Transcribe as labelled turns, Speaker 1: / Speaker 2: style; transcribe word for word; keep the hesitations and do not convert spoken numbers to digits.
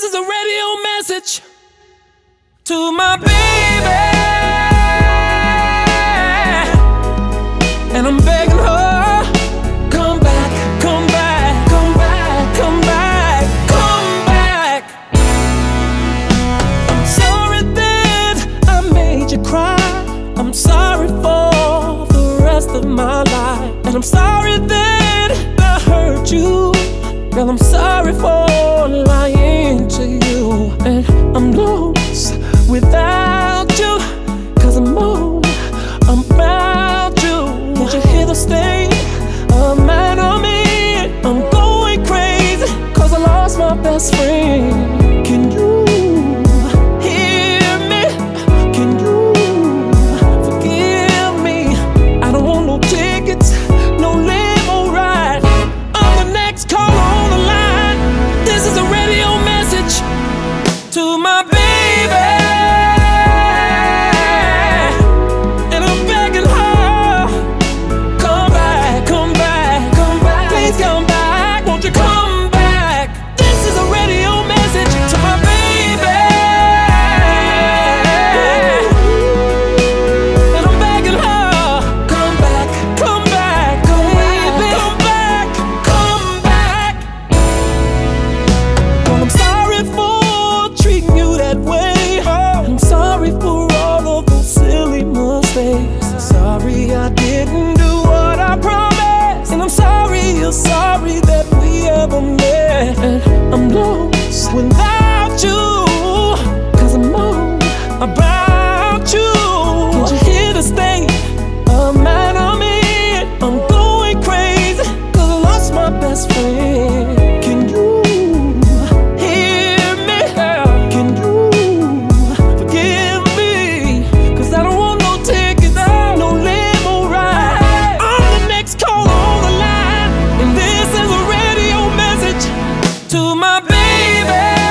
Speaker 1: This is a radio message to my baby, and I'm begging her, come back, come back, come back, come back, come back. I'm sorry that I made you cry. I'm sorry for the rest of my life, and I'm sorry that I hurt you. Girl, I'm sorry for lying to you, and I'm lost without you, cause I'm all about you. Can't you hear the sting of man on me? I'm going crazy cause I lost my best friend. Can you hear me? Can you forgive me? I don't want no tickets, no limo ride. I'm the next caller on the line. This is a radio message to my baby. Sorry I didn't do what I promised, and I'm sorry you're sorry that we ever met. And I'm lost without you, cause I'm all about you. Can't you hear the state of man on me? I'm going crazy cause I lost my best friend. Can you hear me? Can you forgive me? Cause I don't want no tickets, no limo ride. I'm the next caller on the line, and this is a radio message to my baby.